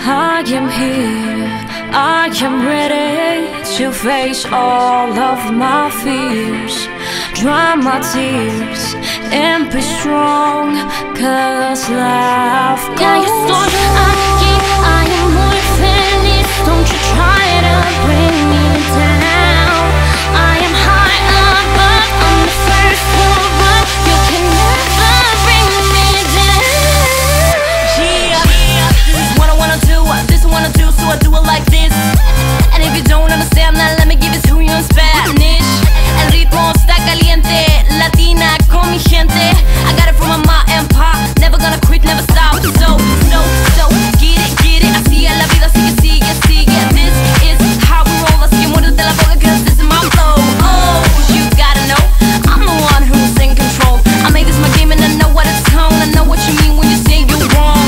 I am here, I am ready to face all of my fears. Dry my tears and be strong, 'cause life goes on. Я estoy aquí, I am muy feliz. Don't you try to bring me down. I am high above, I'm the first floor, but you can never bring me down. Yeah, this is what I wanna do, this I wanna do, so I do it like this. And if you don't understand that, let me give it to you in Spanish. El ritmo está caliente, latina con mi gente. I got it from my ma and pa, never gonna quit, never stop. So, get it, así es la vida, sigue. This is how we roll, así que muérdete la boca, 'cause this is my flow. Oh, you gotta know, I'm the one who's in control. I made this my game and I know what it's on. I know what you mean when you say you're wrong.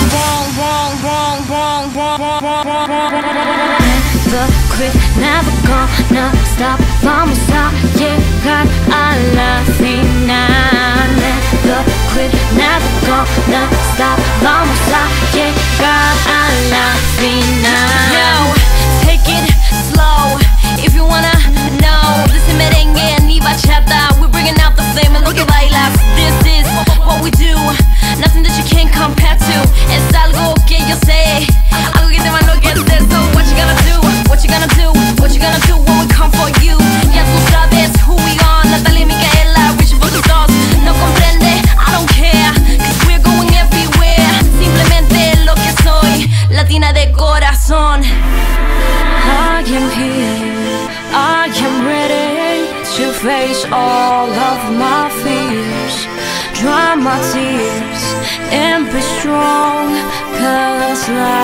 Never quit, never gonna stop. Vamos a llegar a la final. Never quit, never gonna stop. Vamos a llegar a la final. Yo, take it slow if you wanna know. This is merengue ni bachata. We're bringing out the flame and lo que bailas. This is what we do, nothing that you can't compare to. Es algo que yo sé, algo que te va a enloquecer. So what you gonna do? What you gonna do? What you gonna do when we come for you? Ya tú sabes who we are, Natalia, Micaela, reaching for the stars. No comprende, I don't care, 'cause we're going everywhere. Simplemente lo que soy, latina de corazón. I am here, I am ready to face all of my fears. Dry my tears and be strong, 'cause life